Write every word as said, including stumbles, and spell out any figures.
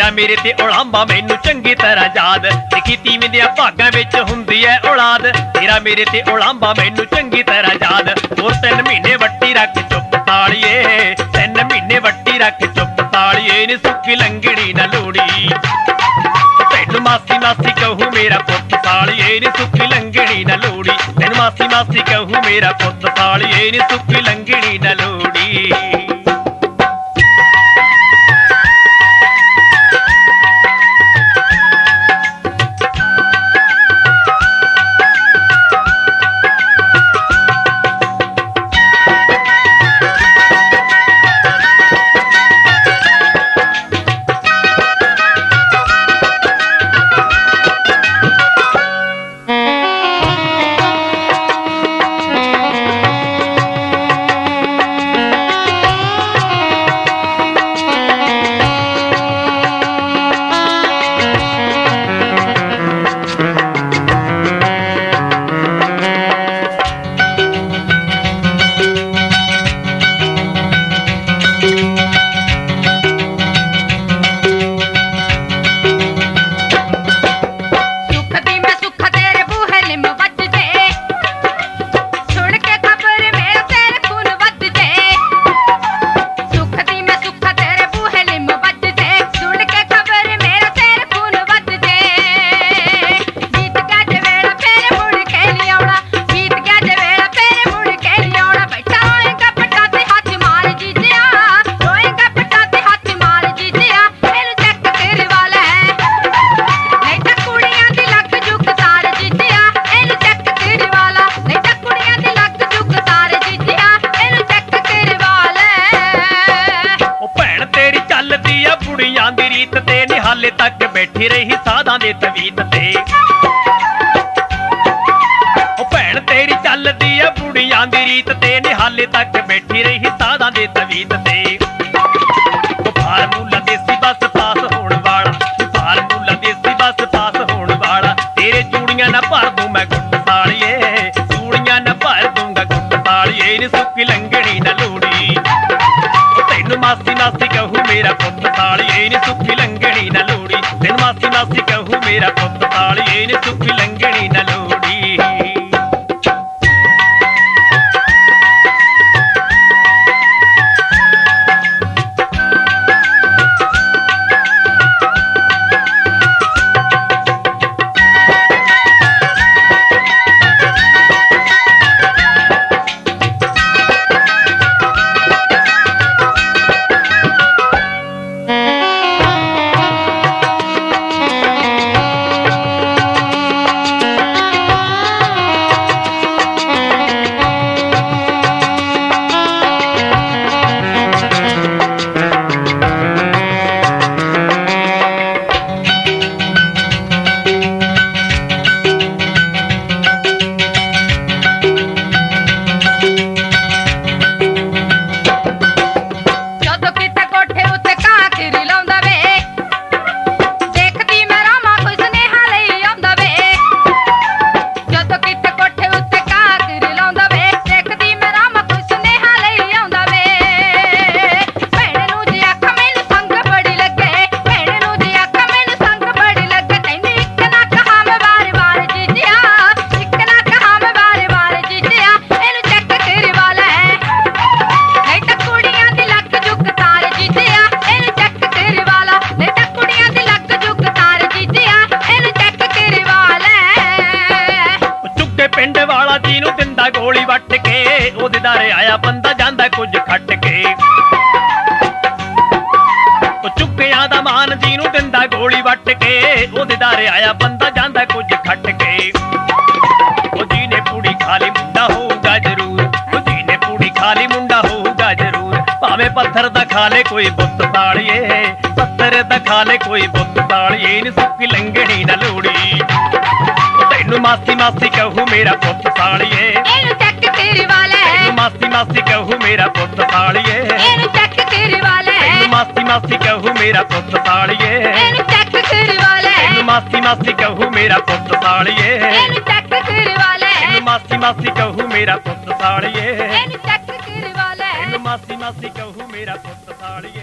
तेरा मेरे ते उलांबा मैनू चंगी तरह याद। लिखी तीवें दे भागां विच हुंदी है औलाद, तेरा मेरे ते उलांबा मैनू चंगी तरह याद। और तीन महीने वट्टी रख चुप तालिए, तीन महीने वट्टी रख चुप तालिए, नी सुखी लंगड़ी ना लोड़ी। तैनू मासी मासी कहूँ मेरा पुत्त सालिए, नी सुखी लंगड़ी ना लोड़ी। तैनू मासी मासी कहूँ मेरा पुत्त सालिए, नी सुखी लंगड़ी ना लोड़ी। हाले तक बैठी रही साधां दे तवीत ते, ओ भैन तेरी चलदी आ बुढ़ियां दी रीत ते, नी हाले तक बैठी रही साधां दे तवीत ते। ओ फार्मूला देसी बस पास होण वाला, फार्मूला देसी बस पास होण वाला, तेरे चूड़ियां ना भर दूं मैं गुट्ट सालिए, चूड़ियां ना भर दूंगा गुट्ट सालिए, नी सुखी लंगड़ी ना लोड़ी। तैनू मासी मासी कहूँ मेरा पुत्त सालिए, नी सुखी लंगड़ी ना लोड़ी। तैनू मासी मासी कहूँ मेरा पुत्त सालिए, नी सुखी लंगड़ी ना लोड़ी। गोली वट के ओदे दारे आया बंदा जांदा कुछ खट के, चुक्कियां दा मान जी नूं दिंदा गोली वट के, ओदे दारे आया बंदा जांदा कुछ खट के। ओ जी ने पूड़ी खाली मुंडा होगा जरूर, ओ जी ने पूड़ी खाली मुंडा होगा जरूर, भावें पत्थर दा खा ले कोई बुत तालिए, पत्थर दा खा ले कोई बुत तालिए, नी सुखी लंगड़ी ना लोड़ी। तैनू मासी मासी कहूँ मेरा पुत्त सालिए, मासी मासी कहूँ मेरा पुत्त सालिए, मासी मासी कहूँ मेरा पुत्त सालिए, मासी मासी कहूँ मेरा पुत्त सालिए, मासी मासी कहूँ मेरा पुत्त सालिए, मासी मासी कहूँ मेरा पुत्त सालिए।